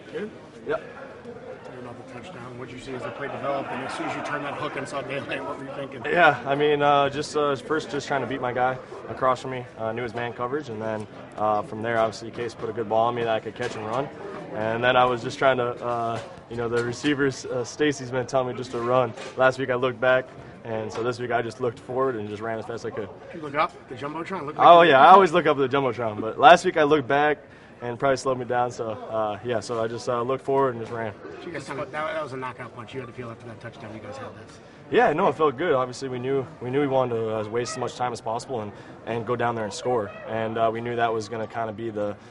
Good? Yep. Another touchdown. What did you see as the play developed? And as soon as you turned that hook and saw daylight, what were you thinking? Yeah, I mean, first just trying to beat my guy across from me. Knew his man coverage, and then from there, obviously, Case put a good ball on me that I could catch and run. And then I was just trying to, the receivers, Stacy's been telling me just to run. Last week I looked back, and so this week I just looked forward and just ran as fast as I could. You look up the Jumbotron? I always look up at the Jumbotron. But last week I looked back and probably slowed me down. So, so I just looked forward and just ran. That was a knockout punch. You had to feel after that touchdown you guys had this. Yeah, no, it felt good. Obviously, we knew we wanted to waste as much time as possible and go down there and score. And we knew that was going to kind of be the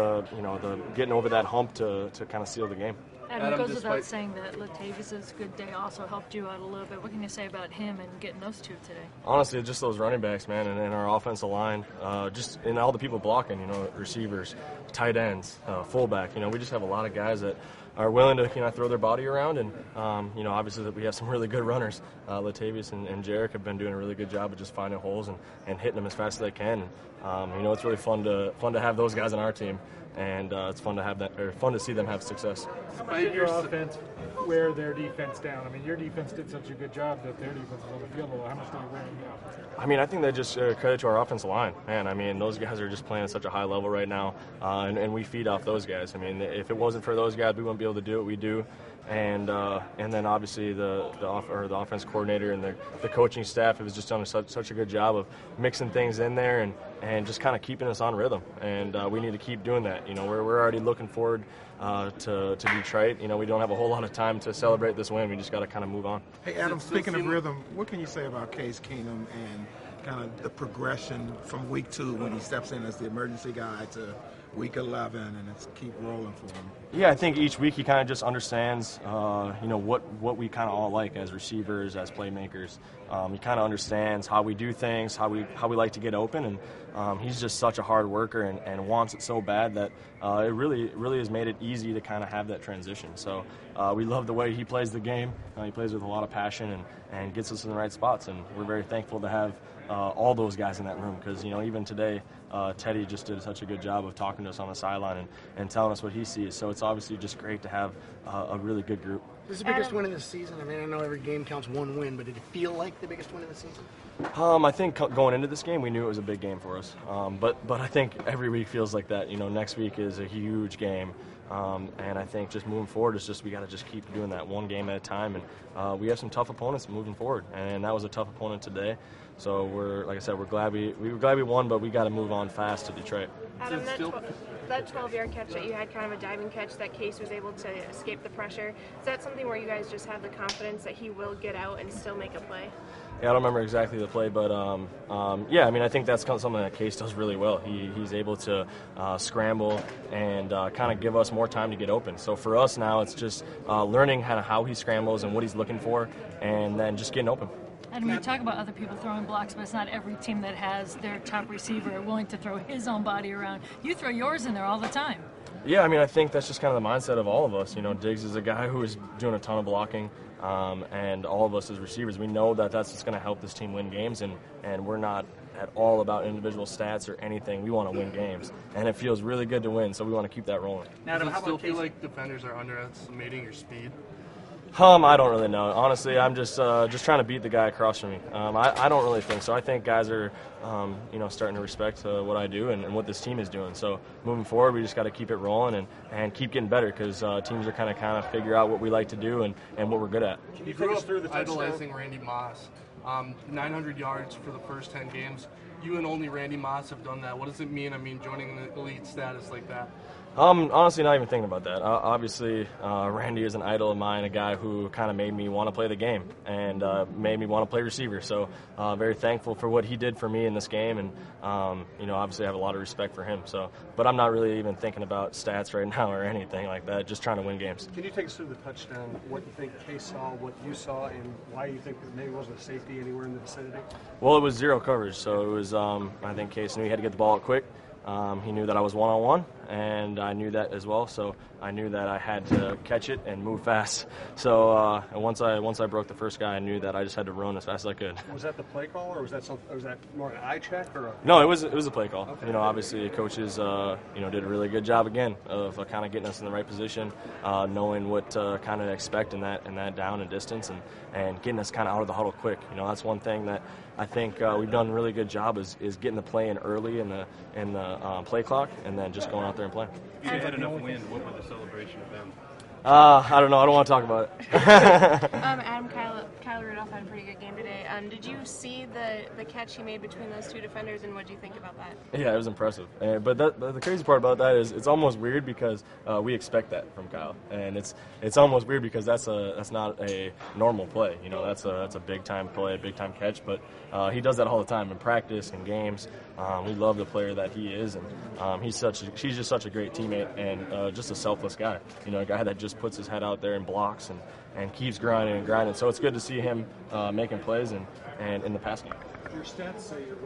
getting over that hump to kind of seal the game. And it goes without saying that Latavius' good day also helped you out a little bit. What can you say about him and getting those two today? Honestly, just those running backs, man, and our offensive line, and all the people blocking, receivers, tight ends, fullback. We just have a lot of guys that are willing to throw their body around, and obviously that we have some really good runners. Latavius and Jarek have been doing a really good job of just finding holes and hitting them as fast as they can. And, it's really fun to have those guys on our team, and it's fun to see them have success. Did your offense wear their defense down? I mean, your defense did such a good job that their defense was on the field. How much did you wear the offense? I mean, I think that just credit to our offensive line. Man, I mean, those guys are just playing at such a high level right now, and we feed off those guys. I mean, if it wasn't for those guys, we wouldn't be able to do what we do. And then obviously the offense coordinator and the coaching staff has just done such a good job of mixing things in there and just kind of keeping us on rhythm. And we need to keep doing that. We're already looking forward to Detroit. We don't have a whole lot of time to celebrate this win. We just got to kind of move on. Hey, Adam, speaking of rhythm, what can you say about Case Keenum and kind of the progression from week 2 when he steps in as the emergency guy to week 11 and it's keep rolling for him? Yeah, I think each week he kind of just understands, what we kind of all like as receivers, as playmakers. He kind of understands how we do things, how we like to get open, and he's just such a hard worker and wants it so bad that it really has made it easy to kind of have that transition. So we love the way he plays the game. He plays with a lot of passion and gets us in the right spots, and we're very thankful to have all those guys in that room because, even today, Teddy just did such a good job of talking to us on the sideline and telling us what he sees. So it's obviously just great to have a really good group. This is the biggest win of the season. I mean, I know every game counts one win, but did it feel like the biggest win of the season? I think going into this game, we knew it was a big game for us. But I think every week feels like that. Next week is a huge game. And I think just moving forward, we got to just keep doing that one game at a time. And we have some tough opponents moving forward, and that was a tough opponent today. So we're glad we won, but we got to move on fast to Detroit. Adam, that 12-yard catch that you had, kind of a diving catch that Case was able to escape the pressure. Is that something where you guys just have the confidence that he will get out and still make a play? Yeah, I don't remember exactly the play, but I think that's something that Case does really well. He's able to scramble and kind of give us more time to get open. So for us now, it's just learning kind of how he scrambles and what he's looking for, and then just getting open. And we talk about other people throwing blocks, but it's not every team that has their top receiver willing to throw his own body around. You throw yours in there all the time. Yeah, I mean, I think that's just kind of the mindset of all of us. Diggs is a guy who is doing a ton of blocking, and all of us as receivers, we know that that's just going to help this team win games, and we're not at all about individual stats or anything. We want to win games, and it feels really good to win, so we want to keep that rolling. Adam, how still feel like defenders are underestimating your speed? I don't really know. Honestly, I'm just trying to beat the guy across from me. I don't really think so. I think guys are, starting to respect what I do and what this team is doing. So moving forward, we just got to keep it rolling and keep getting better because teams are kind of figure out what we like to do and what we're good at. You grew up idolizing Randy Moss. 900 yards for the first 10 games. You and only Randy Moss have done that. What does it mean? joining an elite status like that? Honestly, not even thinking about that. Obviously, Randy is an idol of mine, a guy who kind of made me want to play the game and made me want to play receiver. So very thankful for what he did for me in this game, and obviously I have a lot of respect for him. So, but I'm not really even thinking about stats right now or anything like that. Just trying to win games. Can you take us through the touchdown? What you think Case saw, what you saw, and why you think that maybe wasn't a safety anywhere in the vicinity? Well, it was zero coverage, so it was. I think Case knew he had to get the ball out quick. He knew that I was one-on-one, and I knew that as well. So I knew that I had to catch it and move fast. So and once I broke the first guy, I knew that I just had to run as fast as I could. Was that the play call, or was that more an eye check, or? No, it was a play call. Okay. Obviously coaches did a really good job again of kind of getting us in the right position, knowing what to kind of expect in that down and distance, and getting us kind of out of the huddle quick. That's one thing that I think we've done a really good job is getting the play in early in the play clock, and then just going out there and playing. If you had enough wind, what would the celebration have been? I don't know. I don't want to talk about it. Adam, Kyle Rudolph had a pretty good game today. Did you see the catch he made between those two defenders, and what do you think about that? Yeah, it was impressive. But the crazy part about that is it's almost weird because we expect that from Kyle, and it's almost weird because that's not a normal play. That's a big time play, a big time catch. But he does that all the time in practice and games. We love the player that he is, and he's just such a great teammate and just a selfless guy. A guy that just puts his head out there and blocks and keeps grinding and grinding. So it's good to see him making plays and in the pass game. Your stats say you're